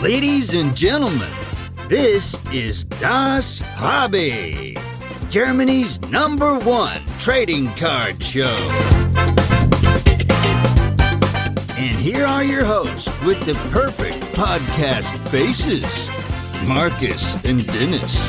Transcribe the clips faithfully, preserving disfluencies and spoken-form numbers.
Ladies and gentlemen, this is Das Hobby, Germany's number one trading card show. And here are your hosts with the perfect podcast faces, Marcus and Dennis.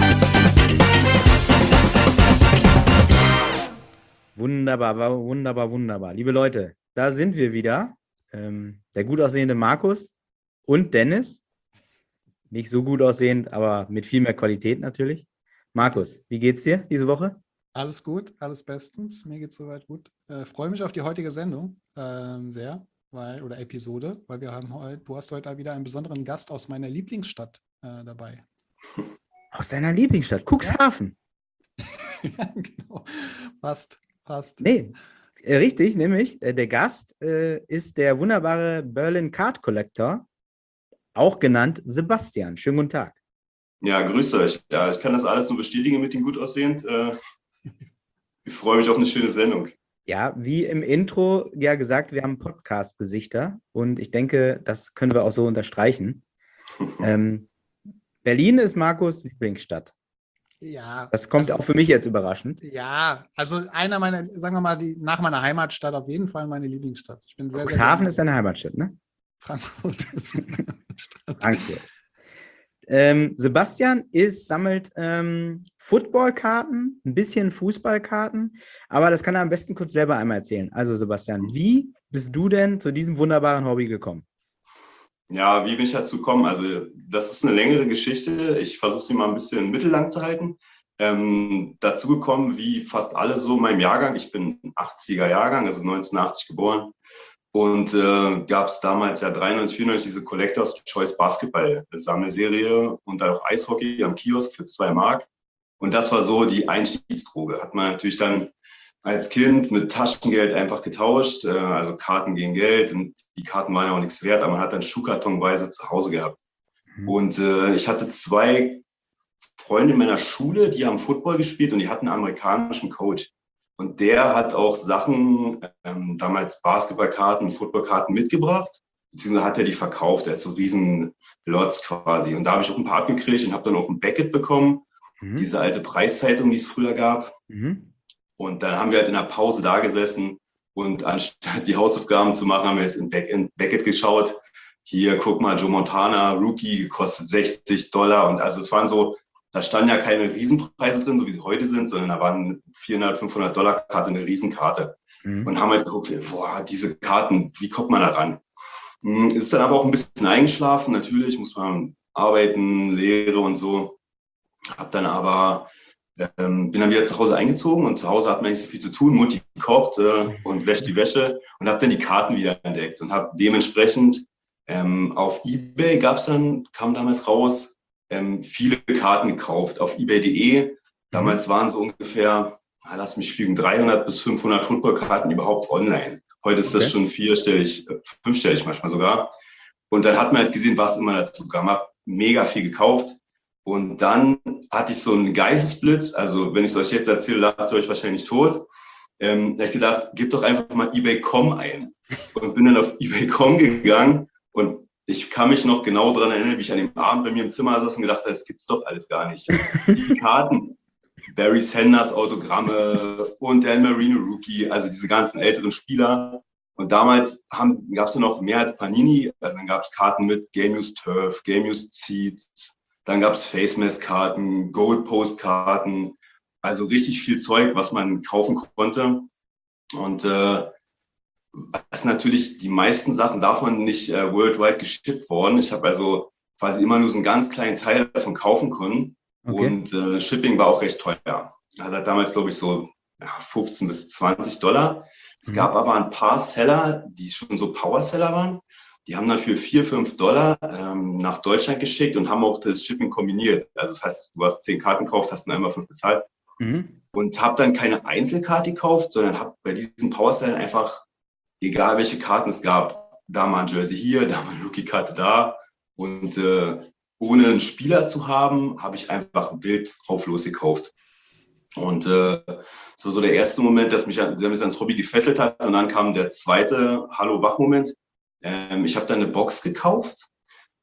Wunderbar, wunderbar, wunderbar. Liebe Leute, da sind wir wieder. Ähm, der gut aussehende Markus und Dennis. Nicht so gut aussehend, aber mit viel mehr Qualität natürlich. Markus, wie geht's dir diese Woche? Alles gut, alles bestens. Mir geht's soweit gut. Äh, freue mich auf die heutige Sendung ähm, sehr, weil, oder Episode, weil wir haben heute, du hast heute wieder einen besonderen Gast aus meiner Lieblingsstadt äh, dabei. Aus deiner Lieblingsstadt, Cuxhaven. Ja, genau. Passt, passt. Nee, äh, richtig, nämlich äh, der Gast äh, ist der wunderbare Berlin Card Collector, auch genannt Sebastian. Schönen guten Tag. Ja, grüßt euch. Ja, ich kann das alles nur bestätigen mit den gut aussehend. Äh, ich freue mich auf eine schöne Sendung. Ja, wie im Intro ja gesagt, wir haben Podcast-Gesichter und ich denke, das können wir auch so unterstreichen. ähm, Berlin ist Markus' Lieblingsstadt. Ja. Das kommt also, auch für mich jetzt überraschend. Ja, also einer meiner, sagen wir mal, die, nach meiner Heimatstadt auf jeden Fall meine Lieblingsstadt. Ich bin sehr, Cuxhaven sehr ist deine Heimatstadt, ne? Frankfurt ist meine Heimatstadt. Frankfurt. Ähm, Sebastian ist, sammelt ähm, Footballkarten, ein bisschen Fußballkarten, aber das kann er am besten kurz selber einmal erzählen. Also Sebastian, wie bist du denn zu diesem wunderbaren Hobby gekommen? Ja, wie bin ich dazu gekommen? Also das ist eine längere Geschichte. Ich versuche sie mal ein bisschen mittellang zu halten. Ähm, dazu gekommen, wie fast alle so in meinem Jahrgang. Ich bin achtziger Jahrgang, also neunzehnhundertachtzig geboren. Und äh, gab es damals ja dreiundneunzig, vierundneunzig diese Collectors Choice Basketball Sammelserie und dann auch Eishockey am Kiosk für zwei Mark. Und das war so die Einstiegsdroge. Hat man natürlich dann als Kind mit Taschengeld einfach getauscht, äh, also Karten gegen Geld. Und die Karten waren ja auch nichts wert, aber man hat dann schuhkartonweise zu Hause gehabt. Mhm. Und äh, ich hatte zwei Freunde in meiner Schule, die haben Football gespielt und die hatten einen amerikanischen Coach. Und der hat auch Sachen, ähm, damals Basketballkarten, Footballkarten mitgebracht, beziehungsweise hat er die verkauft. Er ist so riesen Lots quasi. Und da habe ich auch ein paar abgekriegt und habe dann auch ein Beckett bekommen, mhm. diese alte Preiszeitung, die es früher gab. Mhm. Und dann haben wir halt in der Pause da gesessen und anstatt die Hausaufgaben zu machen, haben wir jetzt in, Beck- in Beckett geschaut. Hier, guck mal, Joe Montana, Rookie, gekostet sechzig Dollar. Und also es waren so, da standen ja keine Riesenpreise drin, so wie sie heute sind, sondern da waren vierhundert, fünfhundert Dollar Karte, eine Riesenkarte. Mhm. Und haben halt geguckt, boah, diese Karten, wie kommt man da ran? Ist dann aber auch ein bisschen eingeschlafen. Natürlich muss man arbeiten, Lehre und so. Hab dann aber, ähm, bin dann wieder zu Hause eingezogen und zu Hause hat man nicht so viel zu tun. Mutti kocht äh, und wäscht die Wäsche und habe dann die Karten wieder entdeckt und habe dementsprechend ähm, auf eBay gab's dann, kam damals raus, ähm, viele Karten gekauft auf ebay punkt de. Damals waren so ungefähr, na, lass mich lügen, dreihundert bis fünfhundert Footballkarten überhaupt online. Heute ist okay. Das schon vierstellig, fünfstellig manchmal sogar. Und dann hat man halt gesehen, was immer dazu kam. Hab mega viel gekauft. Und dann hatte ich so einen Geistesblitz. Also wenn ich es euch jetzt erzähle, lacht ihr euch wahrscheinlich tot. Ähm, da habe ich gedacht, gib doch einfach mal ebay punkt com ein. Und bin dann auf ebay punkt com gegangen. Und ich kann mich noch genau daran erinnern, wie ich an dem Abend bei mir im Zimmer saß und gedacht habe, das gibt's doch alles gar nicht. Die Karten, Barry Sanders Autogramme und Dan Marino Rookie, also diese ganzen älteren Spieler. Und damals gab es noch mehr als Panini. Also dann gab es Karten mit Game Used Turf, Game Used Seeds. Dann gab es Face Mask Karten, Gold Post Karten. Also richtig viel Zeug, was man kaufen konnte. Und äh, ist natürlich die meisten Sachen davon nicht äh, worldwide geschippt worden. Ich habe also quasi immer nur so einen ganz kleinen Teil davon kaufen können. Okay. Und äh, Shipping war auch recht teuer. Also hat damals, glaube ich, so ja, fünfzehn bis zwanzig Dollar. Es mhm. gab aber ein paar Seller, die schon so Power-Seller waren. Die haben dann für vier, fünf Dollar ähm, nach Deutschland geschickt und haben auch das Shipping kombiniert. Also das heißt, du hast zehn Karten gekauft, hast dann einmal fünf bezahlt. Mhm. Und habe dann keine Einzelkarte gekauft, sondern habe bei diesen Power-Sellern einfach, egal welche Karten es gab, da mal ein Jersey hier, da mal eine Rookie-Karte da. Und äh, ohne einen Spieler zu haben, habe ich einfach wild drauf losgekauft. Und äh, das war so der erste Moment, dass mich, dass mich ans Hobby gefesselt hat. Und dann kam der zweite Hallo-Wach-Moment. Ähm, ich habe dann eine Box gekauft.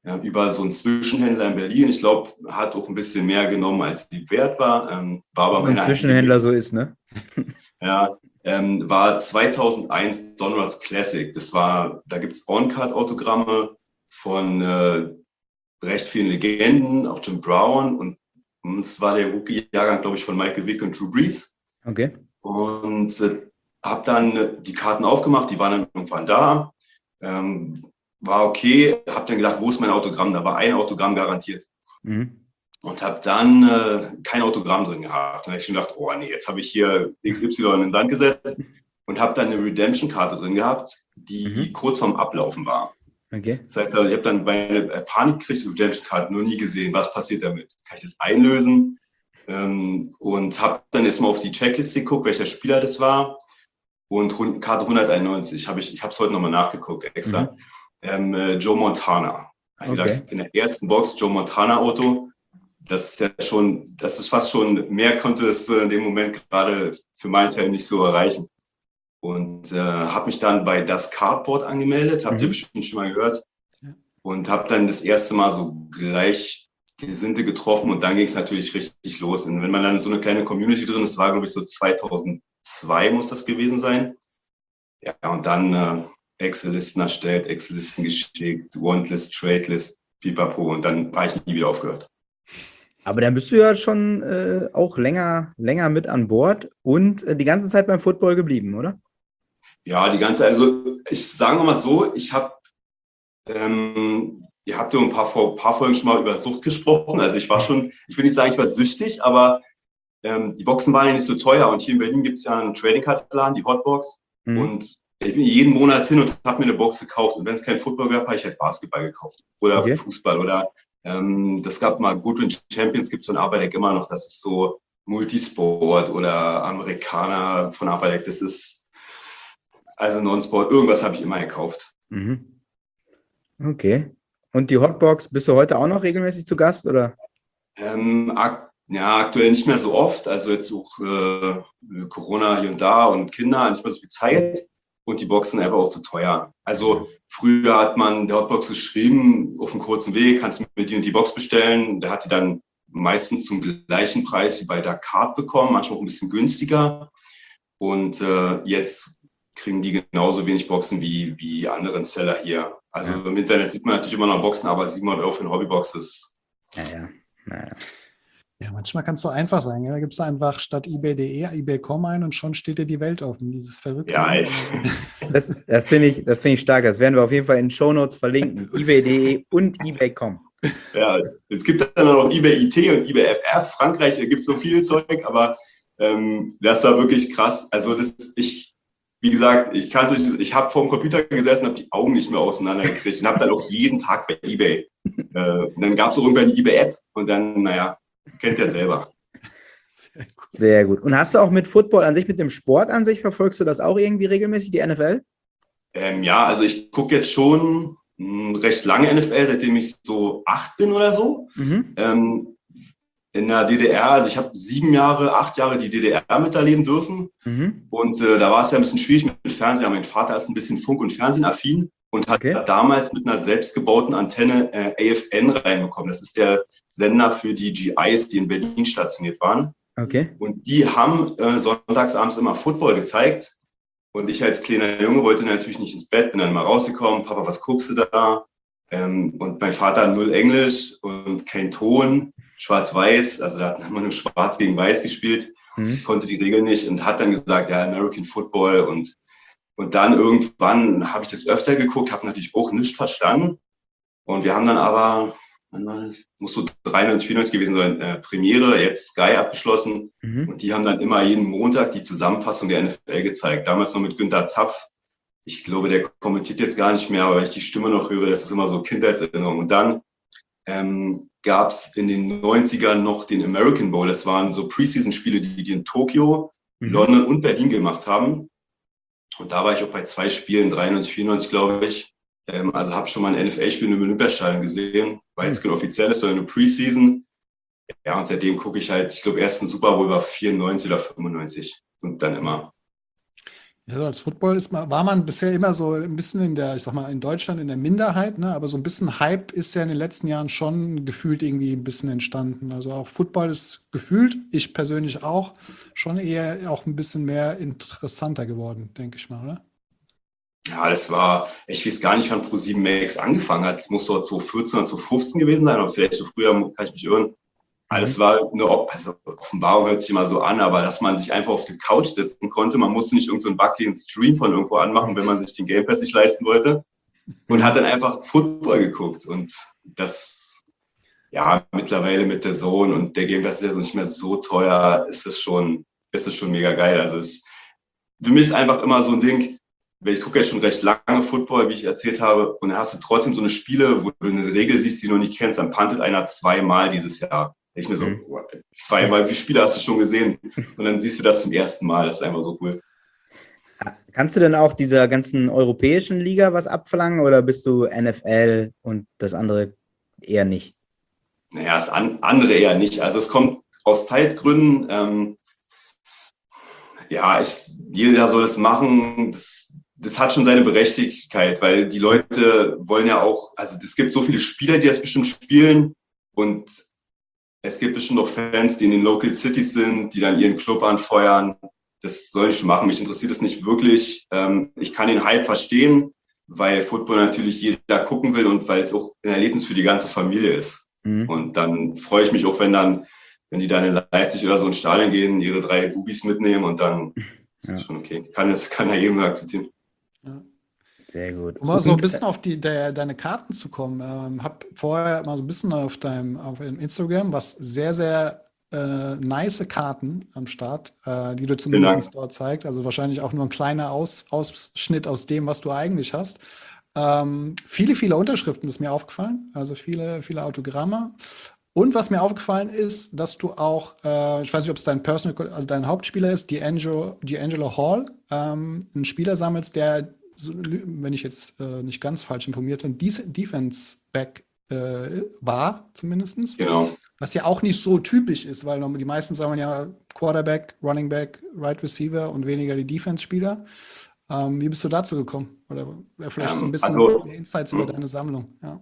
äh, über so einen Zwischenhändler in Berlin. Ich glaube, hat auch ein bisschen mehr genommen, als die wert war. Ähm, war aber Ein meine Zwischenhändler so ist, ne? Ja, ähm, war zweitausendeins Donruss Classic. Das war, da gibt es On-Card-Autogramme von äh, recht vielen Legenden, auch Jim Brown. Und es war der Rookie-Jahrgang, glaube ich, von Michael Vick und Drew Brees. Okay. Und äh, habe dann äh, die Karten aufgemacht, die waren dann irgendwann da. Ähm, war okay, habe dann gedacht, wo ist mein Autogramm? Da war ein Autogramm garantiert. Mhm. Und habe dann äh, kein Autogramm drin gehabt. Und habe ich schon gedacht, oh nee, jetzt habe ich hier X Y in den Sand gesetzt und habe dann eine Redemption-Karte drin gehabt, die Mhm. kurz vorm Ablaufen war. Okay. Das heißt, also, ich habe dann meine äh, Panik gekriegt, die Redemption-Karte noch nie gesehen. Was passiert damit? Kann ich das einlösen? Ähm, und habe dann erstmal auf die Checkliste geguckt, welcher Spieler das war. Und Hund- Karte hunderteinundneunzig, hab ich, ich habe es heute nochmal nachgeguckt extra. Mhm. Ähm, äh, Joe Montana. Ich Okay. gedacht, in der ersten Box Joe Montana Auto. Das ist ja schon, das ist fast schon, mehr konnte es äh, in dem Moment gerade für meinen Teil nicht so erreichen. Und äh, habe mich dann bei Das Cardboard angemeldet, habt ihr Mhm. bestimmt schon mal gehört. Ja. Und habe dann das erste Mal so Gleichgesinnte getroffen und dann ging es natürlich richtig los. Und wenn man dann in so eine kleine Community drin ist, das war glaube ich so zweitausendzwei muss das gewesen sein. Ja, und dann äh, Excel-Listen erstellt, Excel-Listen geschickt, Want-List, Trade-List, pipapo. Und dann habe ich nie wieder aufgehört. Aber dann bist du ja schon äh, auch länger, länger mit an Bord und äh, die ganze Zeit beim Football geblieben, oder? Ja, die ganze, also ich sage mal so, ich habe, ähm, ihr habt ja ein paar, ein paar Folgen schon mal über Sucht gesprochen. Also ich war schon, ich will nicht sagen, ich war süchtig, aber ähm, die Boxen waren ja nicht so teuer. Und hier in Berlin gibt es ja einen Trading-Card-Laden, die Hotbox. Mhm. Und ich bin jeden Monat hin und habe mir eine Box gekauft. Und wenn es kein Football gab, habe ich halt Basketball gekauft. Oder Okay. Fußball. Oder ähm, das gab mal Goodwin Champions, gibt es von Arbedeck immer noch. Das ist so Multisport oder Amerikaner von Arbedeck. Das ist also Non-Sport. Irgendwas habe ich immer gekauft. Mhm. Okay. Und die Hotbox, bist du heute auch noch regelmäßig zu Gast, oder? Ähm, ak ja, aktuell nicht mehr so oft. Also jetzt auch äh, Corona hier und da und Kinder, nicht mehr so viel Zeit. Und die Boxen einfach auch zu teuer. Also früher hat man der Hotbox geschrieben, auf einem kurzen Weg, kannst du mir die und die Box bestellen. Der hat die dann meistens zum gleichen Preis wie bei der Card bekommen, manchmal auch ein bisschen günstiger. Und äh, jetzt kriegen die genauso wenig Boxen wie, wie anderen Seller hier. Also Ja. im Internet sieht man natürlich immer noch Boxen, aber siebenhundert Euro für eine Hobbybox ist... Naja, naja. Ja, manchmal kann es so einfach sein. Ja? Da gibst du einfach statt ebay punkt de ebay punkt com ein und schon steht dir die Welt offen. Dieses verrückte. Ja, ey. Das, das finde ich, das finde ich stark. Das werden wir auf jeden Fall in den Shownotes verlinken. ebay punkt de und ebay punkt com. Ja, es gibt dann noch eBay I T und eBay F F. Frankreich gibt so viel Zeug, aber ähm, das war wirklich krass. Also das, ich, wie gesagt, ich kann es nicht, ich habe vor dem Computer gesessen, habe die Augen nicht mehr auseinandergekriegt und habe dann auch jeden Tag bei eBay. Äh, und dann gab es auch irgendwann die eBay-App und dann, naja, kennt ihr selber. Sehr gut. Sehr gut. Und hast du auch mit Football an sich, mit dem Sport an sich, verfolgst du das auch irgendwie regelmäßig, die N F L? Ähm, ja, also ich gucke jetzt schon mh, recht lange N F L, seitdem ich so acht bin oder so. Mhm. Ähm, in der D D R, also ich habe sieben Jahre, acht Jahre die D D R miterleben dürfen. Mhm. Und äh, da war es ja ein bisschen schwierig mit Fernsehen. Mein Vater ist ein bisschen Funk- und Fernsehaffin und hat Okay. damals mit einer selbstgebauten Antenne äh, A F N reinbekommen. Das ist der Sender für die G Is, die in Berlin stationiert waren. Okay. Und die haben äh, sonntagsabends immer Football gezeigt. Und ich als kleiner Junge wollte natürlich nicht ins Bett, bin dann mal rausgekommen. Papa, was guckst du da? Ähm, und mein Vater null Englisch und kein Ton, schwarz-weiß. Also da hat man nur schwarz gegen weiß gespielt. Mhm. Konnte die Regeln nicht und hat dann gesagt, ja, American Football. Und, und dann irgendwann habe ich das öfter geguckt, habe natürlich auch nichts verstanden. Und wir haben dann aber, wann war das? Muss so dreiundneunzig, vierundneunzig gewesen sein, äh, Premiere, jetzt Sky abgeschlossen. Mhm. Und die haben dann immer jeden Montag die Zusammenfassung der N F L gezeigt. Damals noch mit Günter Zapf. Ich glaube, der kommentiert jetzt gar nicht mehr, aber wenn ich die Stimme noch höre, das ist immer so Kindheitserinnerung. Und dann ähm, gab es in den neunzigern noch den American Bowl. Das waren so Preseason-Spiele, die die in Tokio, Mhm. London und Berlin gemacht haben. Und da war ich auch bei zwei Spielen, dreiundneunzig, vierundneunzig, glaube ich. Ähm, also habe schon mal ein N F L-Spiel im Olympiastadion gesehen, weil es kein offiziell ist, sondern eine Preseason. Ja, und seitdem gucke ich halt, ich glaube, erst ein Super Bowl war vierundneunzig oder fünfundneunzig und dann immer. Ja, so als Football ist man, war man bisher immer so ein bisschen in der, ich sag mal, in Deutschland in der Minderheit, ne? Aber so ein bisschen Hype ist ja in den letzten Jahren schon gefühlt irgendwie ein bisschen entstanden. Also auch Football ist gefühlt, ich persönlich auch, schon eher auch ein bisschen mehr interessanter geworden, denke ich mal, oder? Ja, das war, ich weiß gar nicht, wann ProSieben Max angefangen hat. Es muss so zwanzig vierzehn oder zwanzig fünfzehn gewesen sein, aber vielleicht so früher, kann ich mich irren. Alles war eine also Offenbarung, hört sich immer so an, aber dass man sich einfach auf die Couch setzen konnte. Man musste nicht irgendeinen so wackeligen Stream von irgendwo anmachen, wenn man sich den Game Pass nicht leisten wollte. Und hat dann einfach Football geguckt. Und das, ja, mittlerweile mit der Zone und der Game Pass ist nicht mehr so teuer, ist es schon, ist es schon mega geil. Also es, für mich ist einfach immer so ein Ding, weil ich gucke ja schon recht lange Football, wie ich erzählt habe, und dann hast du trotzdem so eine Spiele, wo du eine Regel siehst, die du noch nicht kennst, dann puntet einer zweimal dieses Jahr. Ich mir so, Mhm. boah, zweimal, wie viele Spiele hast du schon gesehen? Und dann siehst du das zum ersten Mal, das ist einfach so cool. Kannst du denn auch dieser ganzen europäischen Liga was abverlangen oder bist du N F L und das andere eher nicht? Naja, das an, andere eher nicht. Also es kommt aus Zeitgründen, ähm, ja, ich, jeder soll es machen, das, das hat schon seine Berechtigkeit, weil die Leute wollen ja auch, also es gibt so viele Spieler, die das bestimmt spielen und es gibt bestimmt noch Fans, die in den Local Cities sind, die dann ihren Club anfeuern. Das soll ich schon machen. Mich interessiert das nicht wirklich. Ich kann den Hype verstehen, weil Football natürlich jeder gucken will und weil es auch ein Erlebnis für die ganze Familie ist. Mhm. Und dann freue ich mich auch, wenn dann, wenn die dann in Leipzig oder so ins Stadion gehen, ihre drei Bubis mitnehmen und dann ja. Ist schon okay. Kann das kann ja jedem akzeptieren. Ja. Sehr gut. Um mal so ein bisschen auf die, der, deine Karten zu kommen, ähm, habe vorher mal so ein bisschen auf deinem auf Instagram was sehr, sehr äh, nice Karten am Start, äh, die du zumindest dort zeigst. Also wahrscheinlich auch nur ein kleiner Aus, Ausschnitt aus dem, was du eigentlich hast. Ähm, viele, viele Unterschriften ist mir aufgefallen, also viele, viele Autogramme. Und was mir aufgefallen ist, dass du auch, äh, ich weiß nicht, ob es dein Personal, also dein Hauptspieler ist, D'Angelo, D'Angelo Hall, ähm, einen Spieler sammelst, der, so, wenn ich jetzt äh, nicht ganz falsch informiert bin, Defense-Back äh, war zumindest. Genau. Was ja auch nicht so typisch ist, weil die meisten sammeln ja Quarterback, Running Back, Right Receiver und weniger die Defense-Spieler. Ähm, wie bist du dazu gekommen? Oder vielleicht ähm, so ein bisschen also, Insights über deine Sammlung? Ja.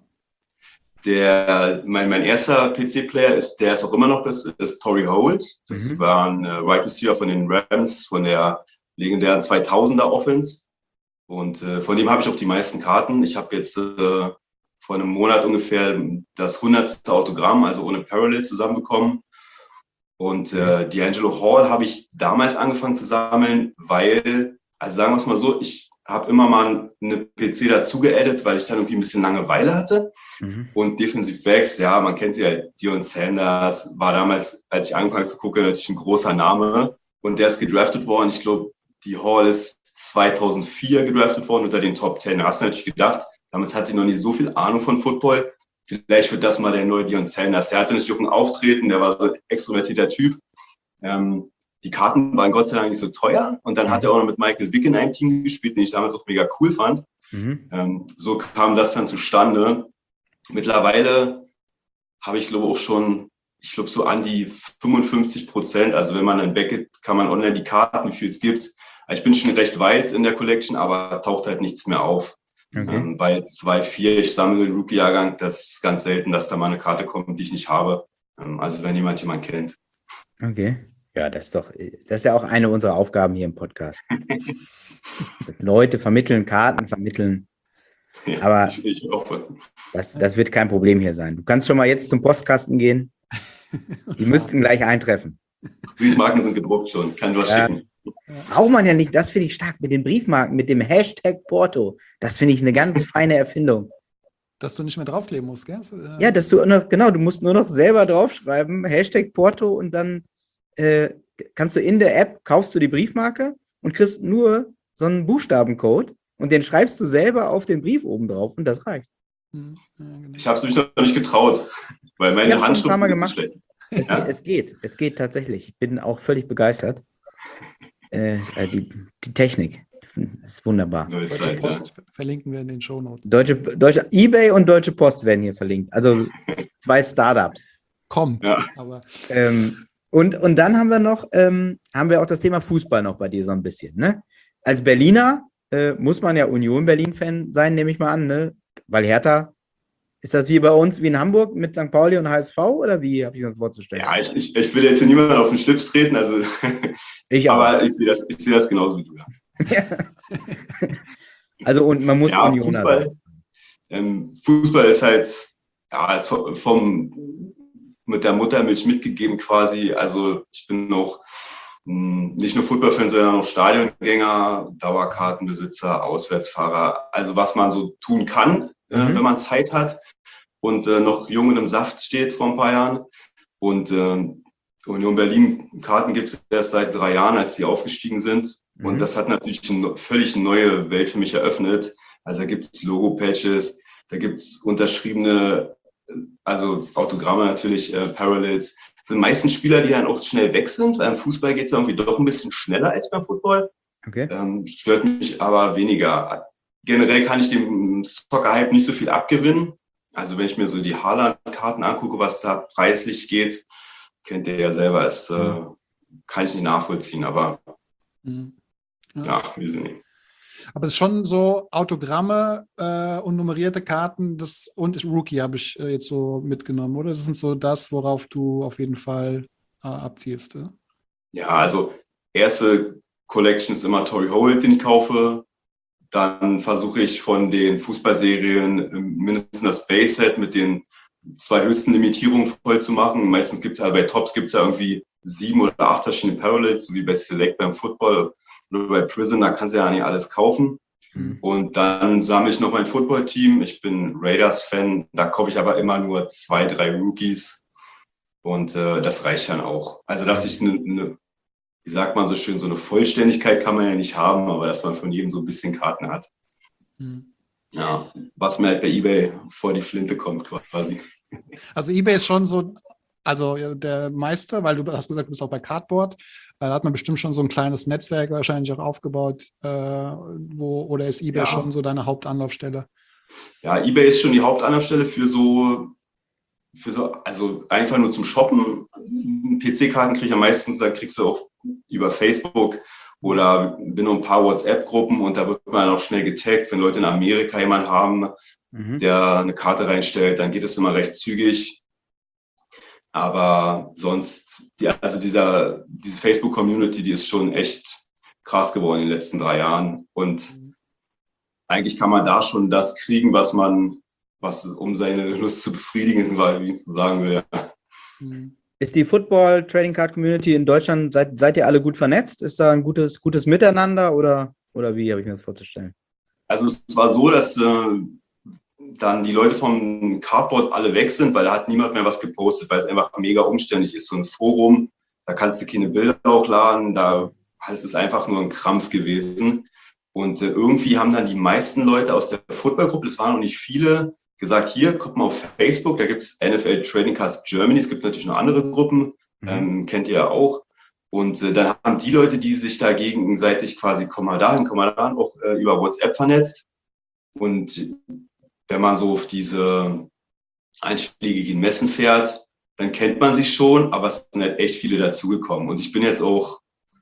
Der, mein, mein erster P C-Player ist, der es auch immer noch ist, ist Torrey Holt. Das mhm. war ein äh, Wide Receiver von den Rams, von der legendären zweitausender Offense. Und äh, von dem habe ich auch die meisten Karten. Ich habe jetzt äh, vor einem Monat ungefähr das hundertste Autogramm, also ohne Parallel, zusammenbekommen. Und äh, D'Angelo Hall habe ich damals angefangen zu sammeln, weil, also sagen wir es mal so, ich habe immer mal eine P C dazu geaddet, weil ich dann irgendwie ein bisschen Langeweile hatte. Mhm. Und Defensive Backs, ja, man kennt sie ja, Deion Sanders war damals, als ich angefangen habe zu gucken, natürlich ein großer Name. Und der ist gedraftet worden. Ich glaube, die Hall ist zweitausendvier gedraftet worden unter den Top zehn. Da hast du natürlich gedacht, damals hatte ich noch nicht so viel Ahnung von Football. Vielleicht wird das mal der neue Deion Sanders. Der hatte natürlich auch ein Auftreten, der war so ein extrovertierter Typ. Ähm, Die Karten waren Gott sei Dank nicht so teuer. Und dann hat er auch noch mit Michael Vick in einem Team gespielt, den ich damals auch mega cool fand. Mhm. Ähm, so kam das dann zustande. Mittlerweile habe ich, glaube ich, auch schon, ich glaube, so an die fünfundfünfzig Prozent. Also wenn man ein Beckett, kann man online die Karten, wie viel es gibt. Ich bin schon recht weit in der Collection, aber taucht halt nichts mehr auf. Okay. Ähm, bei zwei vier, ich sammle den Rookie-Jahrgang, das ist ganz selten, dass da mal eine Karte kommt, die ich nicht habe. Ähm, also wenn jemand jemanden kennt. Okay. Ja, das ist doch, das ist ja auch eine unserer Aufgaben hier im Podcast. Leute vermitteln, Karten vermitteln. Ja, aber ich, ich das, das wird kein Problem hier sein. Du kannst schon mal jetzt zum Postkasten gehen. Die müssten gleich eintreffen. Briefmarken sind gedruckt schon, kann was ja. schicken. Braucht man ja nicht, das finde ich stark mit den Briefmarken, mit dem Hashtag Porto. Das finde ich eine ganz feine Erfindung. Dass du nicht mehr draufkleben musst, gell? Ja, dass du noch, genau, du musst nur noch selber draufschreiben, Hashtag Porto und dann äh, kannst du in der App, kaufst du die Briefmarke und kriegst nur so einen Buchstabencode und den schreibst du selber auf den Brief oben drauf und das reicht. Ja, genau. Ich habe es mich noch nicht getraut, weil meine Handschrift ein paar Mal gemacht. Schlecht ist. Es, ja? es geht, es geht tatsächlich. Ich bin auch völlig begeistert. Äh, die, die Technik ist wunderbar. Deutsche Post verlinken wir in den Shownotes. Deutsche, Deutsche, eBay und Deutsche Post werden hier verlinkt. Also zwei Startups. Komm. Ja. Aber ähm, und, und dann haben wir noch, ähm, haben wir auch das Thema Fußball noch bei dir so ein bisschen, ne? als Berliner äh, muss man ja Union Berlin-Fan sein, nehme ich mal an, ne? Weil Hertha, ist das wie bei uns, wie in Hamburg mit Sankt Pauli und H S V oder wie, habe ich mir das vorzustellen? Ja, ich, ich, ich will jetzt hier niemanden auf den Schlips treten, also Ich auch. aber ich sehe das, ich sehe das genauso wie du. Ja, Also und man muss ja Unioner Fußball, sein. ähm, Fußball ist halt ja, ist vom, vom mit der Muttermilch mitgegeben quasi. Also ich bin noch mh, nicht nur Fußballfan, sondern auch Stadiongänger, Dauerkartenbesitzer, Auswärtsfahrer. Also was man so tun kann, Mhm. äh, wenn man Zeit hat und äh, noch jung und im Saft steht vor ein paar Jahren. Und äh, Union Berlin Karten gibt es erst seit drei Jahren, als die aufgestiegen sind. Mhm. Und das hat natürlich eine völlig neue Welt für mich eröffnet. Also da gibt es Logo-Patches, da gibt es unterschriebene, also Autogramme natürlich, äh, Parallels. Das sind meistens Spieler, die dann auch schnell weg sind. Beim Fußball geht es irgendwie doch ein bisschen schneller als beim Football. Okay. Ähm, stört mich aber weniger. Generell kann ich dem Soccer-Hype nicht so viel abgewinnen. Also wenn ich mir so die Haaland-Karten angucke, was da preislich geht, kennt ihr ja selber, das äh, kann ich nicht nachvollziehen. Aber Mhm. Ja. ja, wir sind nicht. Aber es ist schon so Autogramme äh, und nummerierte Karten das, und Rookie habe ich äh, jetzt so mitgenommen, oder? Das sind so das, worauf du auf jeden Fall äh, abzielst. Ja? Ja, also erste Collection ist immer Torrey Holt, den ich kaufe. Dann versuche ich von den Fußballserien mindestens das Base-Set mit den zwei höchsten Limitierungen voll zu machen. Meistens gibt es ja bei Tops gibt es ja irgendwie sieben oder acht verschiedene Parallels, so wie bei Select beim Football oder bei Prison, da kannst du ja nicht alles kaufen. Mhm. Und dann sammle ich noch mein Football-Team. Ich bin Raiders-Fan, da kaufe ich aber immer nur zwei, drei Rookies. Und äh, das reicht dann auch. Also, dass ich eine, eine, wie sagt man so schön, so eine Vollständigkeit kann man ja nicht haben, aber dass man von jedem so ein bisschen Karten hat. Mhm. Ja, was mir halt bei eBay vor die Flinte kommt quasi. Also eBay ist schon so, also ja, der Meister, weil du hast gesagt, du bist auch bei Cardboard. Da hat man bestimmt schon so ein kleines Netzwerk wahrscheinlich auch aufgebaut, äh, wo, oder ist eBay Ja. schon so deine Hauptanlaufstelle? Ja, eBay ist schon die Hauptanlaufstelle für so, für so, also einfach nur zum Shoppen. P C-Karten kriege ich am meisten, da kriegst du auch über Facebook oder bin nur ein paar WhatsApp-Gruppen und da wird man auch schnell getaggt, wenn Leute in Amerika jemanden haben, Mhm. der eine Karte reinstellt, dann geht es immer recht zügig. Aber sonst, die, also dieser, diese Facebook-Community, die ist schon echt krass geworden in den letzten drei Jahren. Und eigentlich kann man da schon das kriegen, was man, was um seine Lust zu befriedigen, weil, wie ich es so sagen will. Mhm. Ist die Football Trading Card Community in Deutschland, seid, seid ihr alle gut vernetzt? Ist da ein gutes, gutes Miteinander oder, oder wie habe ich mir das vorzustellen? Also es war so, dass äh, dann die Leute vom Cardboard alle weg sind, weil da hat niemand mehr was gepostet, weil es einfach mega umständlich ist. So ein Forum, da kannst du keine Bilder hochladen, da ist es einfach nur ein Krampf gewesen. Und äh, irgendwie haben dann die meisten Leute aus der Footballgruppe, das waren noch nicht viele, gesagt, hier, guck mal auf Facebook, da gibt es N F L Trading Cards Germany, es gibt natürlich noch andere Gruppen, Mhm. ähm, kennt ihr ja auch. Und äh, dann haben die Leute, die sich da gegenseitig quasi, komm mal dahin, komm mal dahin, auch äh, über WhatsApp vernetzt. Und wenn man so auf diese einschlägigen Messen fährt, dann kennt man sich schon, aber es sind halt echt viele dazugekommen. Und ich bin jetzt auch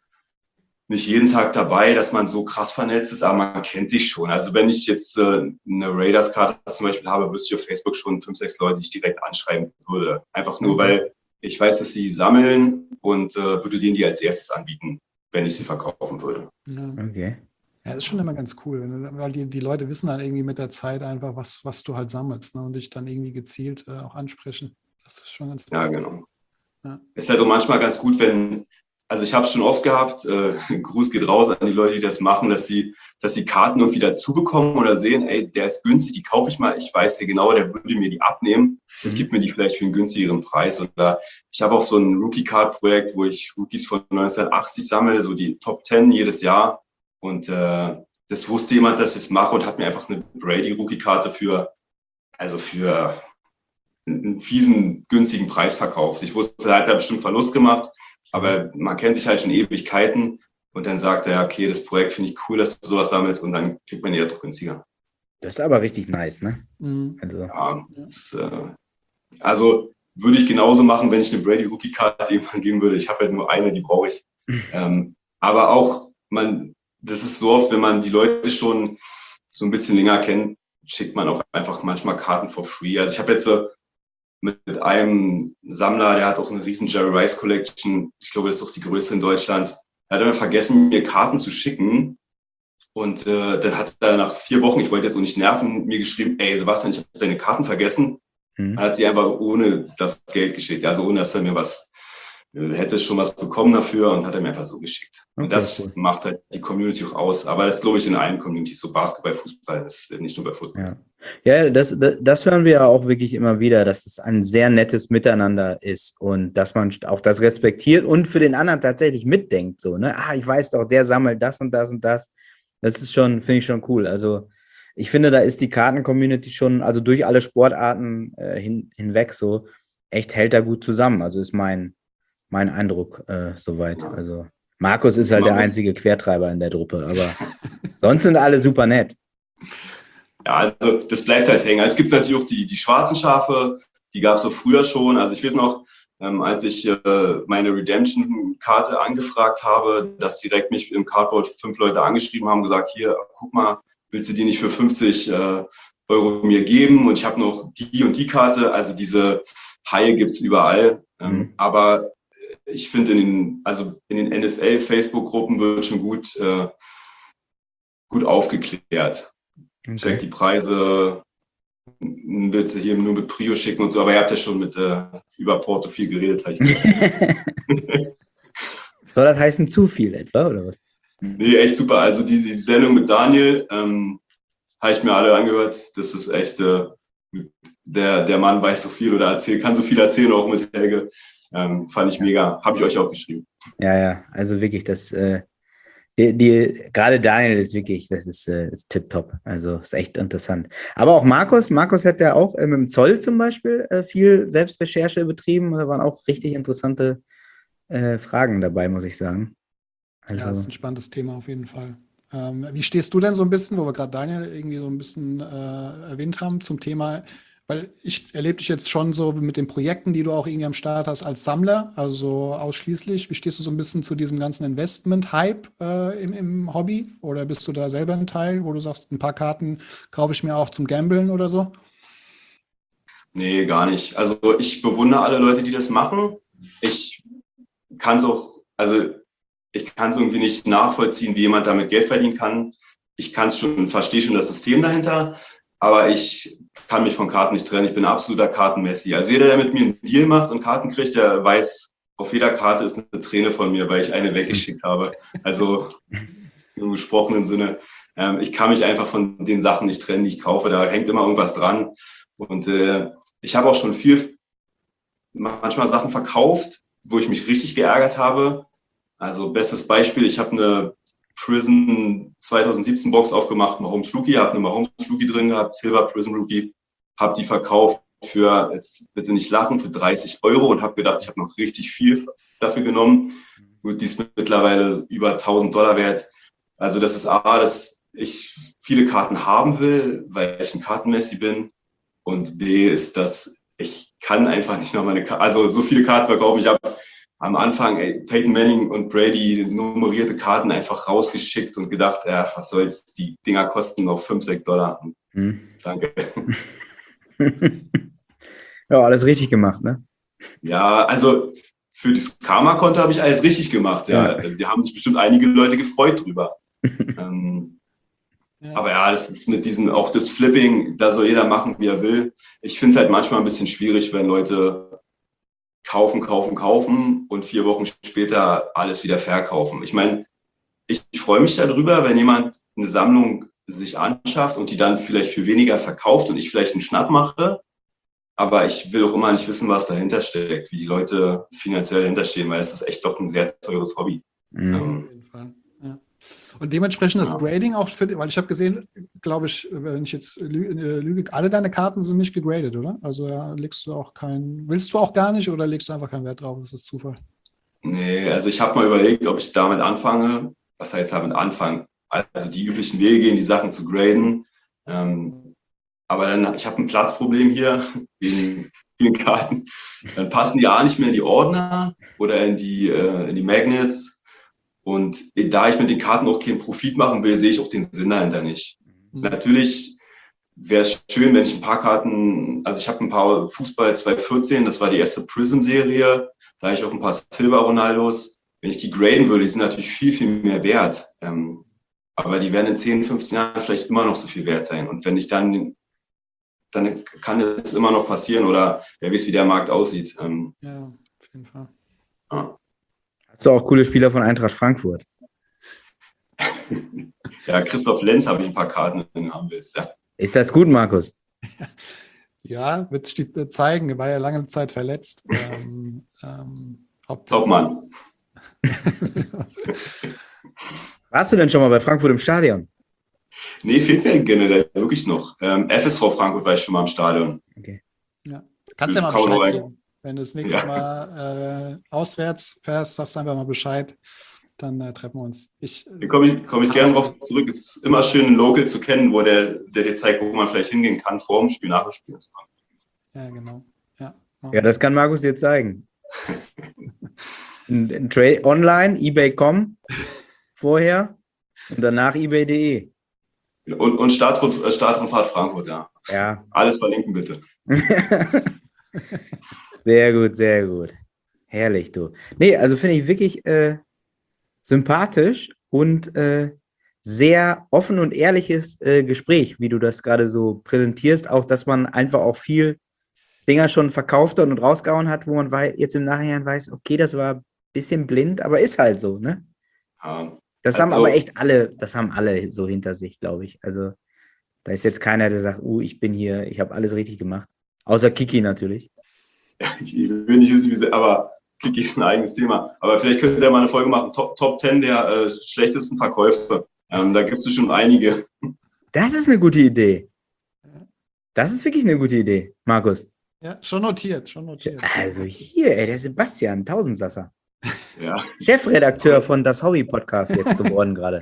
nicht jeden Tag dabei, dass man so krass vernetzt ist, aber man kennt sich schon. Also wenn ich jetzt äh, eine Raiders-Karte zum Beispiel habe, wüsste ich auf Facebook schon fünf, sechs Leute, die ich direkt anschreiben würde. Einfach nur, Okay. weil ich weiß, dass sie sammeln und äh, würde denen die als erstes anbieten, wenn ich sie verkaufen würde. Ja. Okay. Ja, das ist schon immer ganz cool, wenn du, weil die, die Leute wissen dann irgendwie mit der Zeit einfach, was, was du halt sammelst, ne, und dich dann irgendwie gezielt äh, auch ansprechen. Das ist schon ganz Ja, cool. genau. Ja. Es ist halt auch manchmal ganz gut, wenn, also ich habe es schon oft gehabt, äh, Gruß geht raus an die Leute, die das machen, dass sie, dass die Karten irgendwie dazu bekommen oder sehen, ey, der ist günstig, die kaufe ich mal, ich weiß ja genau, der würde mir die abnehmen und Mhm. gibt mir die vielleicht für einen günstigeren Preis. Oder ich habe auch so ein Rookie-Card-Projekt, wo ich Rookies von neunzehnhundertachtzig sammle, so die Top zehn jedes Jahr. Und äh, das wusste jemand, dass ich es mache und hat mir einfach eine Brady-Rookie-Karte für, also für einen fiesen, günstigen Preis verkauft. Ich wusste, er hat da bestimmt Verlust gemacht, aber man kennt sich halt schon Ewigkeiten und dann sagt er, okay, das Projekt finde ich cool, dass du sowas sammelst und dann kriegt man die ja doch günstiger. Das ist aber richtig nice, ne? Mhm. Also, Ja, das, äh, also würde ich genauso machen, wenn ich eine Brady-Rookie-Karte jemandem geben würde. Ich habe halt nur eine, die brauche ich. ähm, aber auch, man das ist so oft, wenn man die Leute schon so ein bisschen länger kennt, schickt man auch einfach manchmal Karten for free. Also ich habe jetzt so mit einem Sammler, der hat auch eine riesen Jerry Rice Collection. Ich glaube, das ist auch die größte in Deutschland. Er hat immer vergessen, mir Karten zu schicken. Und äh, dann hat er nach vier Wochen, ich wollte jetzt auch nicht nerven, mir geschrieben, ey Sebastian, ich habe deine Karten vergessen. Mhm. Dann hat sie einfach ohne das Geld geschickt, also ohne, dass er mir was, äh, hätte schon was bekommen dafür und hat er mir einfach so geschickt. Okay, und das cool. macht halt die Community auch aus. Aber das glaube ich in allen Communities, so Basketball, Fußball, das ist nicht nur bei Football. Ja, ja das, das, das hören wir ja auch wirklich immer wieder, dass es ein sehr nettes Miteinander ist und dass man auch das respektiert und für den anderen tatsächlich mitdenkt. So, ne? Ah, ich weiß doch, der sammelt das und das und das. Das ist schon, finde ich schon cool. Also ich finde, da ist die Karten-Community schon, also durch alle Sportarten äh, hin, hinweg so, echt hält da gut zusammen. Also ist mein, mein Eindruck äh, soweit. Also Markus ist halt der einzige Quertreiber in der Truppe, aber sonst sind alle super nett. Ja, also das bleibt halt hängen. Also es gibt natürlich auch die, die schwarzen Schafe, die gab es auch früher schon. Also ich weiß noch, ähm, als ich äh, meine Redemption-Karte angefragt habe, dass direkt mich im Cardboard fünf Leute angeschrieben haben, gesagt, hier, guck mal, willst du die nicht für fünfzig äh, Euro mir geben? Und ich habe noch die und die Karte. Also diese Haie gibt's überall. Ähm, mhm. Aber ich finde, in den, also in den N F L-Facebook-Gruppen wird schon gut, äh, gut aufgeklärt. Okay. Checkt die Preise, wird hier nur mit Prio schicken und so. Aber ihr habt ja schon mit äh, über Porto viel geredet. Soll das heißen zu viel etwa, oder was? Nee, echt super. Also die, die Sendung mit Daniel ähm, habe ich mir alle angehört. Das ist echt, äh, der, der Mann weiß so viel oder erzählt, kann so viel erzählen, auch mit Helge. Ähm, fand ich mega. Habe ich euch auch geschrieben. Ja, ja, also wirklich, das, äh, die, die, gerade Daniel ist wirklich, das ist, äh, ist tipptopp. Also ist echt interessant. Aber auch Markus, Markus hat ja auch äh, mit dem Zoll zum Beispiel äh, viel Selbstrecherche betrieben. Da waren auch richtig interessante äh, Fragen dabei, muss ich sagen. Also, ja, das ist ein spannendes Thema auf jeden Fall. Ähm, wie stehst du denn so ein bisschen, wo wir gerade Daniel irgendwie so ein bisschen äh, erwähnt haben, zum Thema, weil ich erlebe dich jetzt schon so mit den Projekten, die du auch irgendwie am Start hast, als Sammler, also ausschließlich. Wie stehst du so ein bisschen zu diesem ganzen Investment-Hype äh, im, im Hobby? Oder bist du da selber ein Teil, wo du sagst, ein paar Karten kaufe ich mir auch zum Gamblen oder so? Nee, gar nicht. Also ich bewundere alle Leute, die das machen. Ich kann es auch, also ich kann es irgendwie nicht nachvollziehen, wie jemand damit Geld verdienen kann. Ich kann es schon, verstehe schon das System dahinter, aber ich kann mich von Karten nicht trennen. Ich bin absoluter Kartenmessi. Also jeder, der mit mir einen Deal macht und Karten kriegt, der weiß, auf jeder Karte ist eine Träne von mir, weil ich eine weggeschickt habe. Also im gesprochenen Sinne. Ähm, ich kann mich einfach von den Sachen nicht trennen, die ich kaufe. Da hängt immer irgendwas dran. Und äh, ich habe auch schon viel, manchmal Sachen verkauft, wo ich mich richtig geärgert habe. Also bestes Beispiel, ich habe eine Prison zweitausendsiebzehn Box aufgemacht, Mahomes Rookie, habe eine Mahomes Rookie drin gehabt, Silver Prison Rookie, habe die verkauft für, jetzt bitte nicht lachen, für dreißig Euro und habe gedacht, ich habe noch richtig viel dafür genommen. Gut, die ist mittlerweile über tausend Dollar wert. Also das ist A, dass ich viele Karten haben will, weil ich ein Kartenmessi bin, und B ist, dass ich kann einfach nicht noch meine Karten, also so viele Karten verkaufen. Ich habe am Anfang ey, Peyton Manning und Brady nummerierte Karten einfach rausgeschickt und gedacht, ja, was soll's, die Dinger kosten noch fünf, sechs Dollar. Hm. Danke. Ja, alles richtig gemacht, ne? Ja, also für das Karma-Konto habe ich alles richtig gemacht. Ja, ja. Die haben sich bestimmt einige Leute gefreut drüber. ähm, ja. Aber ja, das ist mit diesem, auch das Flipping, da soll jeder machen, wie er will. Ich finde es halt manchmal ein bisschen schwierig, wenn Leute kaufen, kaufen, kaufen und vier Wochen später alles wieder verkaufen. Ich meine, ich, ich freue mich darüber, wenn jemand eine Sammlung sich anschafft und die dann vielleicht für weniger verkauft und ich vielleicht einen Schnapp mache. Aber ich will auch immer nicht wissen, was dahinter steckt, wie die Leute finanziell dahinter stehen, weil es ist echt doch ein sehr teures Hobby. Mhm. Ähm, Auf jeden Fall. Ja. Und dementsprechend das ja. Grading auch für, weil ich habe gesehen, glaube ich, wenn ich jetzt lüge, alle deine Karten sind nicht gegradet, oder? Also ja, legst du auch keinen, willst du auch gar nicht oder legst du einfach keinen Wert drauf? Das ist Zufall. Nee, also ich habe mal überlegt, ob ich damit anfange. Was heißt damit anfangen? Also die üblichen Wege gehen, die Sachen zu graden. Ähm, aber dann, ich habe ein Platzproblem hier wegen vielen Karten. Dann passen die A nicht mehr in die Ordner oder in die, äh, in die Magnets. Und da ich mit den Karten auch keinen Profit machen will, sehe ich auch den Sinn dahinter nicht. Mhm. Natürlich wäre es schön, wenn ich ein paar Karten, also ich habe ein paar Fußball zwanzig vierzehn, das war die erste Prism-Serie, da habe ich auch ein paar Silber-Ronaldos. Wenn ich die graden würde, die sind natürlich viel, viel mehr wert. Ähm, aber die werden in zehn, fünfzehn Jahren vielleicht immer noch so viel wert sein. Und wenn ich dann, dann kann es immer noch passieren oder wer weiß, wie der Markt aussieht. Ähm, ja, auf jeden Fall. Ja. Hast du auch coole Spieler von Eintracht Frankfurt? Ja, Christoph Lenz habe ich ein paar Karten, wenn du haben willst. Ja. Ist das gut, Markus? Ja, wird sich zeigen. Er war ja lange Zeit verletzt. ähm, ähm, Top Mann. Warst du denn schon mal bei Frankfurt im Stadion? Nee, fehlt mir generell wirklich noch. Ähm, F S V Frankfurt war ich schon mal im Stadion. Okay. Ja. Kannst ja mal Bescheid geben. Wenn du das nächste ja. Mal äh, auswärts fährst, sagst einfach mal Bescheid. Dann äh, treffen wir uns. Ich, Hier komme ich, komm ich gerne drauf zurück. Es ist immer schön, einen Local zu kennen, wo der, der dir zeigt, wo man vielleicht hingehen kann, vor dem Spiel, nach dem Spiel. Ja, genau. Ja, ja, das kann Markus dir zeigen. ein, ein Trade online, ebay punkt com vorher und danach ebay punkt de. Und, und Start- Startrundfahrt Frankfurt, ja. Ja. Alles verlinken, bitte. Sehr gut, sehr gut. Herrlich, du. Nee, also finde ich wirklich äh, sympathisch und äh, sehr offen und ehrliches äh, Gespräch, wie du das gerade so präsentierst. Auch, dass man einfach auch viel Dinger schon verkauft hat und rausgehauen hat, wo man wei- jetzt im Nachhinein weiß, okay, das war ein bisschen blind, aber ist halt so, ne? Ja, das also, haben aber echt alle, das haben alle so hinter sich, glaube ich. Also da ist jetzt keiner, der sagt, uh, ich bin hier, ich habe alles richtig gemacht. Außer Kiki natürlich. Ich will nicht wissen, wie sie, aber Kiki ist ein eigenes Thema. Aber vielleicht könnt ihr mal eine Folge machen, Top, Top zehn der äh, schlechtesten Verkäufe. Ähm, da gibt es schon einige. Das ist eine gute Idee. Das ist wirklich eine gute Idee, Markus. Ja, schon notiert, schon notiert. Also hier, ey, der Sebastian Tausendsasser. Ja. Chefredakteur von Das Hobby Podcast jetzt geworden gerade.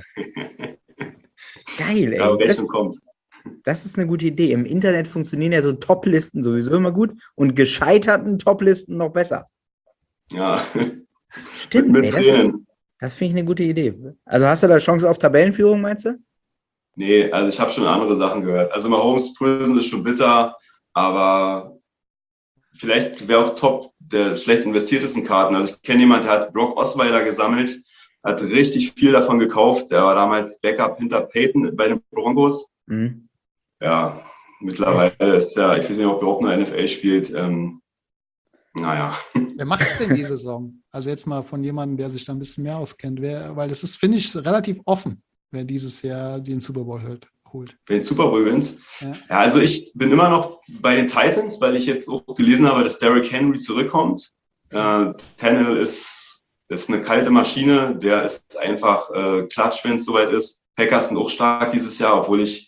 Geil, ey. Ja, das, kommt. das ist eine gute Idee. Im Internet funktionieren ja so Top-Listen sowieso immer gut und gescheiterten Top-Listen noch besser. Ja. Stimmt, mit, mit mit ey, das, das finde ich eine gute Idee. Also hast du da Chance auf Tabellenführung, meinst du? Nee, also ich habe schon andere Sachen gehört. Also Mahomes Prison ist schon bitter, aber vielleicht wäre auch top der schlecht investiertesten Karten. Also ich kenne jemanden, der hat Brock Osweiler gesammelt, hat richtig viel davon gekauft. Der war damals Backup hinter Peyton bei den Broncos. Mhm. Ja, mittlerweile ist ja, ich weiß nicht, ob er überhaupt noch N F L spielt. Ähm, naja. Wer macht es denn die Saison? Also jetzt mal von jemandem, der sich da ein bisschen mehr auskennt. Wer, weil das ist, finde ich, relativ offen, wer dieses Jahr den Super Bowl holt. Wer den Super Bowl gewinnt? Ja. Ja, also ich bin immer noch bei den Titans, weil ich jetzt auch gelesen habe, dass Derrick Henry zurückkommt. Äh, Tannehill ist, ist eine kalte Maschine, der ist einfach äh, klatsch, wenn es soweit ist. Packers sind auch stark dieses Jahr, obwohl ich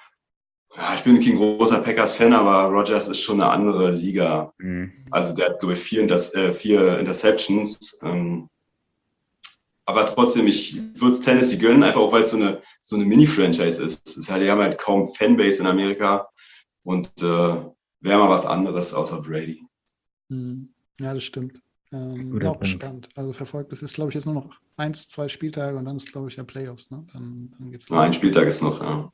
Ja, ich bin kein großer Packers-Fan, aber Rodgers ist schon eine andere Liga. Mhm. Also der hat, glaube ich, vier, Inter- äh, vier Interceptions. Ähm, aber trotzdem, ich würde es Tennessee gönnen, einfach auch, weil es so eine, so eine Mini-Franchise ist. Das ist halt, die haben halt kaum Fanbase in Amerika und äh, wäre mal was anderes außer Brady. Mhm. Ja, das stimmt. Ähm, bin Guter auch Punkt. gespannt. Also verfolgt, das ist, glaube ich, jetzt nur noch eins, zwei Spieltage und dann ist, glaube ich, ja Playoffs. Ne? Dann, dann geht's los. Nur ein Spieltag ist noch, ja.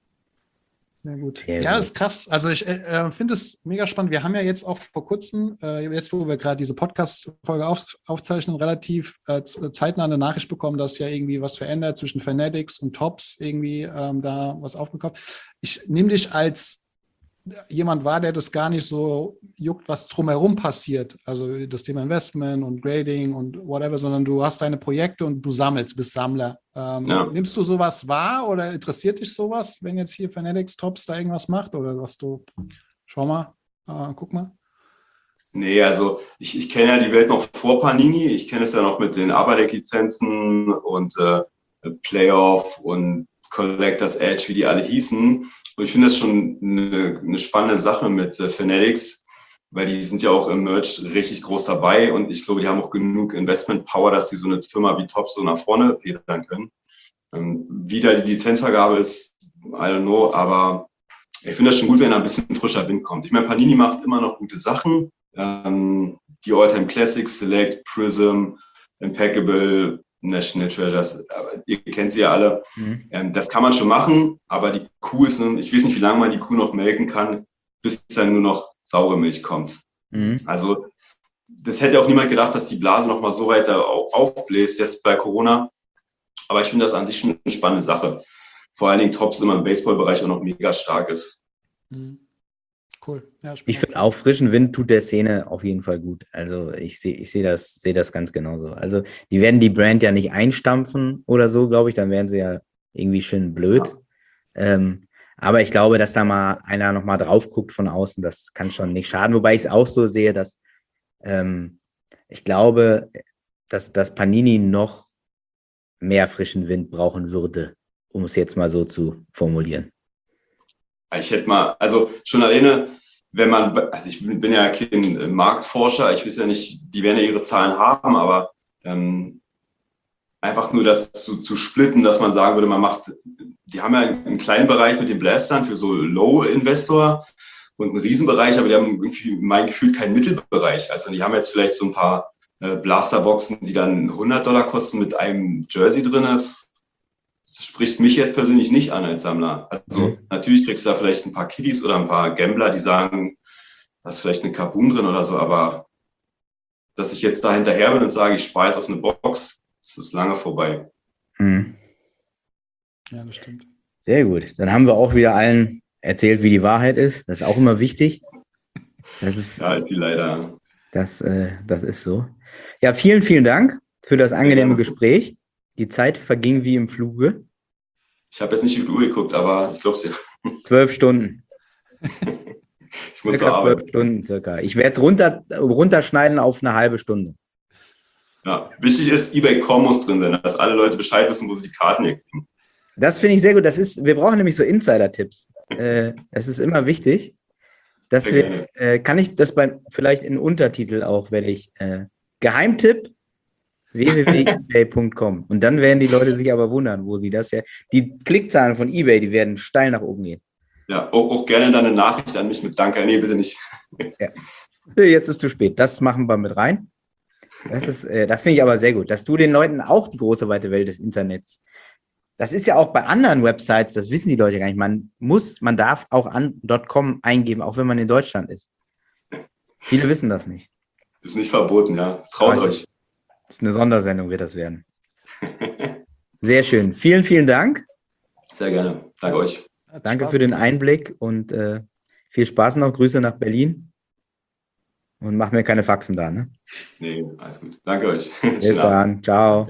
Sehr gut. Sehr ja, gut. das ist krass. Also ich äh, finde es mega spannend. Wir haben ja jetzt auch vor kurzem, äh, jetzt wo wir gerade diese Podcast-Folge auf, aufzeichnen, relativ äh, zeitnah eine Nachricht bekommen, dass ja irgendwie was verändert zwischen Fanatics und Tops, irgendwie ähm, da was aufgekauft. Ich nehme dich als jemand wahr, der das gar nicht so juckt, was drumherum passiert. Also das Thema Investment und Grading und whatever, sondern du hast deine Projekte und du sammelst, bist Sammler. Ähm, Ja. Nimmst du sowas wahr oder interessiert dich sowas, wenn jetzt hier Fanatics Tops da irgendwas macht? Oder sagst du, schau mal, äh, guck mal? Nee, also ich, ich kenne ja die Welt noch vor Panini. Ich kenne es ja noch mit den Aberdeck-Lizenzen und äh, Playoff und Collector's Edge, wie die alle hießen. Und ich finde das schon eine, eine spannende Sache mit äh, Fanatics, weil die sind ja auch im Merch richtig groß dabei und ich glaube, die haben auch genug Investment Power, dass sie so eine Firma wie Top so nach vorne pedern können. Ähm, wie da die Lizenzvergabe ist, I don't know, aber ich finde das schon gut, wenn da ein bisschen frischer Wind kommt. Ich meine, Panini macht immer noch gute Sachen. Ähm, die All-Time Classics, Select, Prism, Impeccable, National Treasures. Aber ihr kennt sie ja alle. Mhm. Ähm, das kann man schon machen, aber die Kuh ist, nun, ich weiß nicht, wie lange man die Kuh noch melken kann, bis dann nur noch saure Milch kommt. Mhm. Also das hätte auch niemand gedacht, dass die Blase noch mal so weiter aufbläst jetzt bei Corona. Aber ich finde das an sich schon eine spannende Sache. Vor allen Dingen Tops immer im Baseballbereich auch noch mega stark ist. Mhm. Cool. Ja, Ich finde auch frischen Wind tut der Szene auf jeden Fall gut. Also ich sehe ich sehe das, sehe das ganz genauso. Also die werden die Brand ja nicht einstampfen oder so, glaube ich. Dann wären sie ja irgendwie schön blöd. Ja. Ähm, aber ich glaube, dass da mal einer nochmal drauf guckt von außen, das kann schon nicht schaden. Wobei ich es auch so sehe, dass ähm, ich glaube, dass, dass Panini noch mehr frischen Wind brauchen würde, um es jetzt mal so zu formulieren. Ich hätte mal, also schon alleine, wenn man, also ich bin ja kein Marktforscher, ich weiß ja nicht, die werden ja ihre Zahlen haben, aber ähm, einfach nur das zu, zu splitten, dass man sagen würde, man macht, die haben ja einen kleinen Bereich mit den Blastern für so Low-Investor und einen Riesenbereich, aber die haben irgendwie, mein Gefühl, keinen Mittelbereich. Also die haben jetzt vielleicht so ein paar äh, Blasterboxen, die dann hundert Dollar kosten mit einem Jersey drin. Das spricht mich jetzt persönlich nicht an als Sammler. Also Mhm. natürlich kriegst du da vielleicht ein paar Kiddies oder ein paar Gambler, die sagen, da ist vielleicht eine Kaboom drin oder so, aber dass ich jetzt da hinterher bin und sage, ich spare jetzt auf eine Box, das ist lange vorbei. Mhm. Ja, das stimmt. Sehr gut. Dann haben wir auch wieder allen erzählt, wie die Wahrheit ist. Das ist auch immer wichtig. Das ist, Ja, ist die leider. das, äh, das ist so. Ja, vielen, vielen Dank für das angenehme gerne. Gespräch. Die Zeit verging wie im Fluge. Ich habe jetzt nicht auf die Uhr geguckt, aber ich glaube es ja. Zwölf Stunden. Ich muss zur Circa zwölf Arbeit. Stunden circa. Ich werde es runter, runterschneiden auf eine halbe Stunde. Ja, wichtig ist, eBay Punkt com muss drin sein, dass alle Leute Bescheid wissen, wo sie die Karten hier kriegen. Das finde ich sehr gut. Das ist, wir brauchen nämlich so Insider-Tipps. Äh, das ist immer wichtig. Dass Sehr wir, gerne. äh, kann ich das bei, vielleicht in Untertitel auch, werde ich äh, Geheimtipp w w w punkt ebay punkt com. Und dann werden die Leute sich aber wundern, wo sie das ja. Die Klickzahlen von eBay, die werden steil nach oben gehen. Ja, auch, auch gerne dann eine Nachricht an mich mit Danke. Nee, bitte nicht. Nö, jetzt ist zu spät. Das machen wir mit rein. Das ist, äh, das finde ich aber sehr gut, dass du den Leuten auch die große weite Welt des Internets. Das ist ja auch bei anderen Websites, das wissen die Leute gar nicht. Man muss, man darf auch an .com eingeben, auch wenn man in Deutschland ist. Viele wissen das nicht. Ist nicht verboten, ja. Traut Aber es euch. ist, ist eine Sondersendung, wird das werden. Sehr schön. Vielen, vielen Dank. Sehr gerne. Danke euch. Hat Danke Spaß für den gemacht. Einblick und äh, viel Spaß noch. Grüße nach Berlin. Und mach mir keine Faxen da. Ne? Nee, alles gut. Danke euch. Bis Schönen Abend. dann. Ciao.